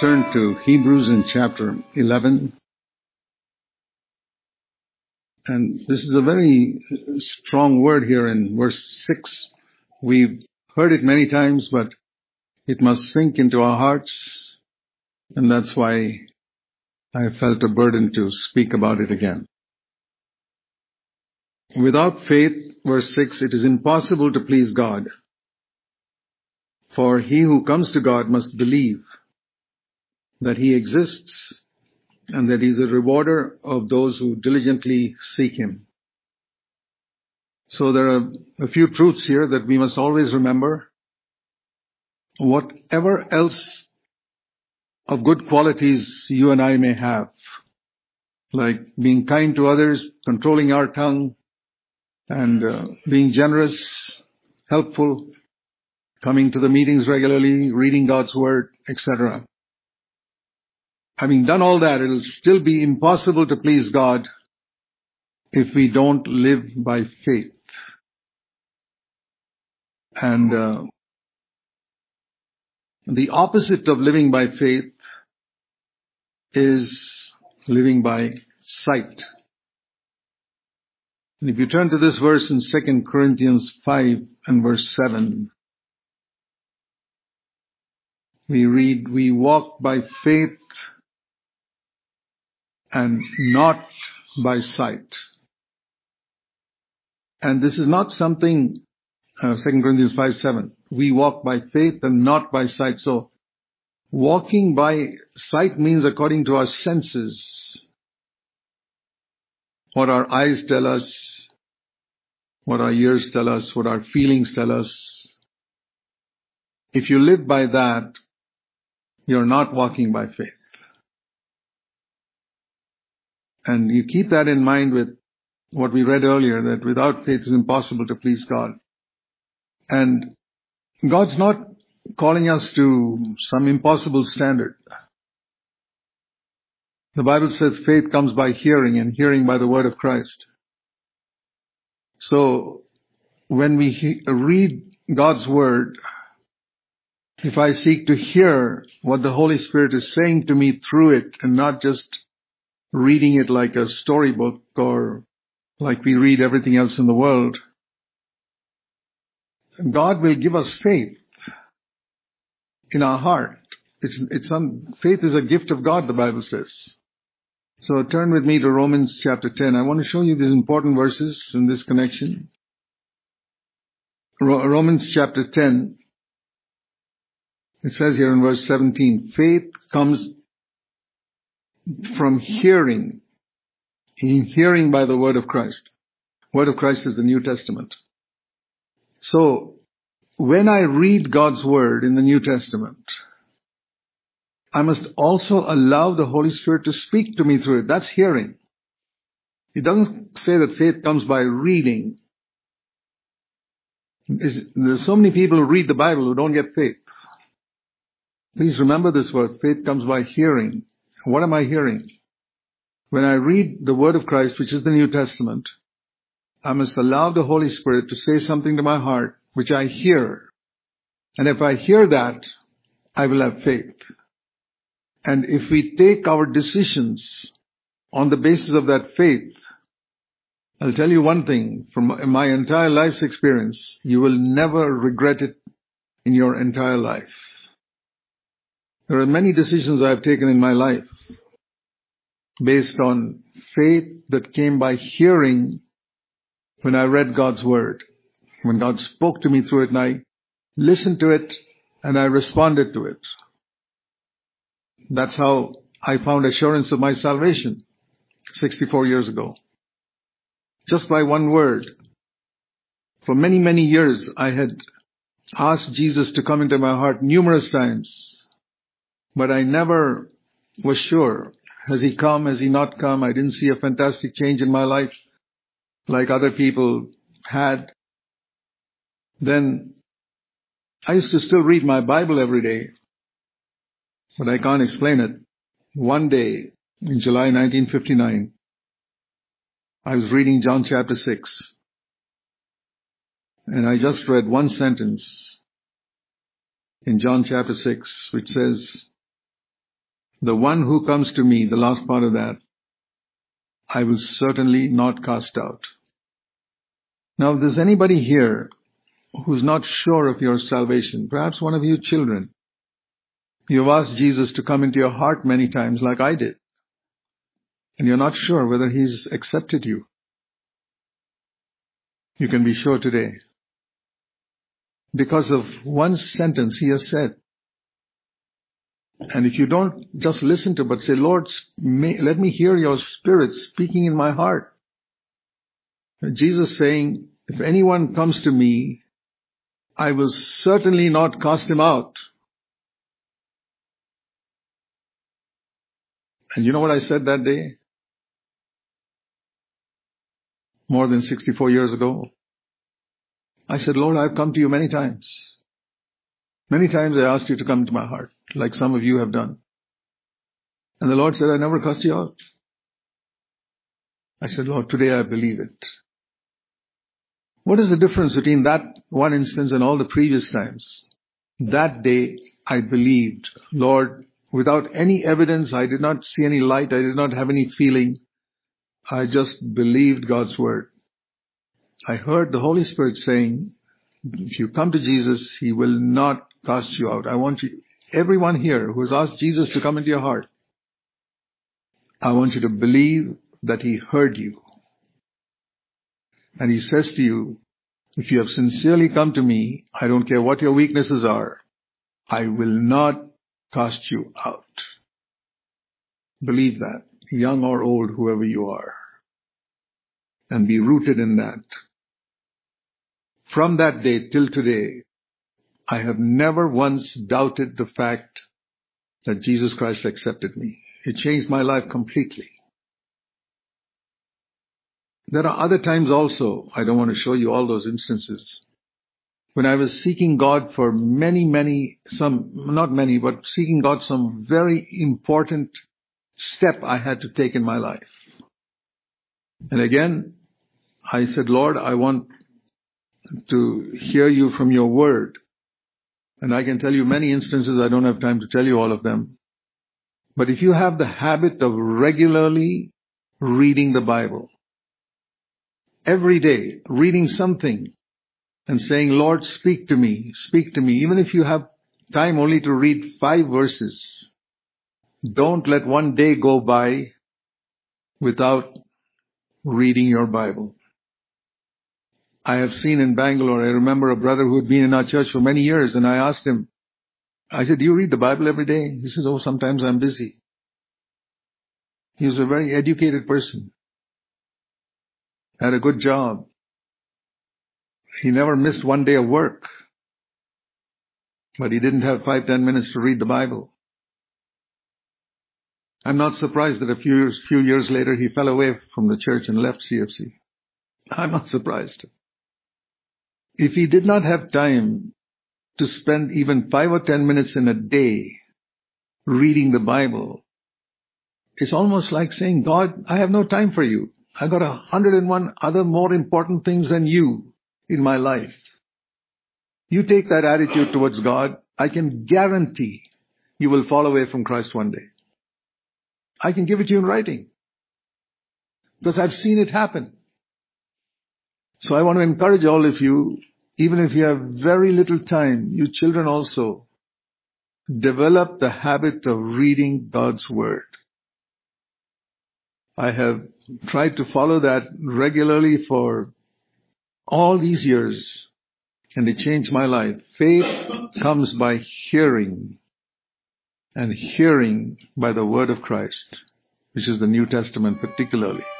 turn to Hebrews in chapter 11. And this is a very strong word here in verse 6. We've heard it many times, but it must sink into our hearts. And that's why I felt a burden to speak about it again. Without faith, verse 6, it is impossible to please God. For he who comes to God must believe that he exists and that he is a rewarder of those who diligently seek him. So there are a few truths here that we must always remember. Whatever else of good qualities you and I may have, like being kind to others, controlling our tongue, and being generous, helpful, coming to the meetings regularly, reading God's Word, etc. Having done all that, it'll still be impossible to please God if we don't live by faith. And the opposite of living by faith is living by sight. And if you turn to this verse in 2 Corinthians 5 and verse 7, we read, "We walk by faith and not by sight." And this is not something, 2 Corinthians 5:7. We walk by faith and not by sight. So, walking by sight means according to our senses. What our eyes tell us, what our ears tell us, what our feelings tell us. If you live by that, you're not walking by faith. And you keep that in mind with what we read earlier, that without faith it's impossible to please God. And God's not calling us to some impossible standard. The Bible says faith comes by hearing, and hearing by the word of Christ. So, when we read God's word, if I seek to hear what the Holy Spirit is saying to me through it, and not just reading it like a storybook or like we read everything else in the world, God will give us faith in our heart. Faith is a gift of God, the Bible says. So turn with me to Romans chapter 10. I want to show you these important verses in this connection. Romans chapter 10, it says here in verse 17, faith comes from hearing by the word of Christ. Word of Christ is the New Testament. So, when I read God's word in the New Testament, I must also allow the Holy Spirit to speak to me through it. That's hearing. It doesn't say that faith comes by reading. There's so many people who read the Bible who don't get faith. Please remember this word. Faith comes by hearing. What am I hearing? When I read the word of Christ, which is the New Testament, I must allow the Holy Spirit to say something to my heart, which I hear. And if I hear that, I will have faith. And if we take our decisions on the basis of that faith, I'll tell you one thing, from my entire life's experience, you will never regret it in your entire life. There are many decisions I've taken in my life based on faith that came by hearing when I read God's word. When God spoke to me through it and I listened to it and I responded to it. That's how I found assurance of my salvation 64 years ago. Just by one word. For many, many years I had asked Jesus to come into my heart numerous times. But I never was sure. Has he come? Has he not come? I didn't see a fantastic change in my life like other people had. Then I used to still read my Bible every day. But I can't explain it. One day, in July 1959, I was reading John chapter 6. And I just read one sentence in John chapter 6, which says, The one who comes to me, the last part of that, I will certainly not cast out. Now, if there's anybody here who's not sure of your salvation, perhaps one of you children, you've asked Jesus to come into your heart many times like I did, and you're not sure whether He's accepted you. You can be sure today. Because of one sentence He has said. And if you don't just listen to, but say, Lord, let me hear your Spirit speaking in my heart. Jesus saying, if anyone comes to me, I will certainly not cast him out. And you know what I said that day? More than 64 years ago. I said, Lord, I've come to you many times. Many times I asked you to come into my heart, like some of you have done. And the Lord said, I never cast you out. I said, Lord, today I believe it. What is the difference between that one instance and all the previous times? That day I believed, Lord, without any evidence, I did not see any light, I did not have any feeling. I just believed God's word. I heard the Holy Spirit saying, if you come to Jesus, He will not cast you out. I want you, everyone here who has asked Jesus to come into your heart, I want you to believe that He heard you. And He says to you, if you have sincerely come to me, I don't care what your weaknesses are, I will not cast you out. Believe that, young or old, whoever you are. And be rooted in that. From that day till today, I have never once doubted the fact that Jesus Christ accepted me. It changed my life completely. There are other times also, I don't want to show you all those instances, when I was seeking God for seeking God some very important step I had to take in my life. And again, I said, Lord, I want to hear you from your word. And I can tell you many instances, I don't have time to tell you all of them. But if you have the habit of regularly reading the Bible, every day reading something and saying, Lord, speak to me, even if you have time only to read 5 verses, don't let one day go by without reading your Bible. I have seen in Bangalore, I remember a brother who had been in our church for many years, and I asked him, I said, do you read the Bible every day? He says, oh, sometimes I'm busy. He was a very educated person, had a good job. He never missed one day of work, but he didn't have 5-10 minutes to read the Bible. I'm not surprised that a few years later he fell away from the church and left CFC. I'm not surprised. If he did not have time to spend even 5 or 10 minutes in a day reading the Bible, it's almost like saying, God, I have no time for you. I've got 101 other more important things than you in my life. You take that attitude towards God, I can guarantee you will fall away from Christ one day. I can give it to you in writing, because I've seen it happen. So I want to encourage all of you, even if you have very little time, you children also, develop the habit of reading God's Word. I have tried to follow that regularly for all these years, and it changed my life. Faith comes by hearing, and hearing by the Word of Christ, which is the New Testament particularly.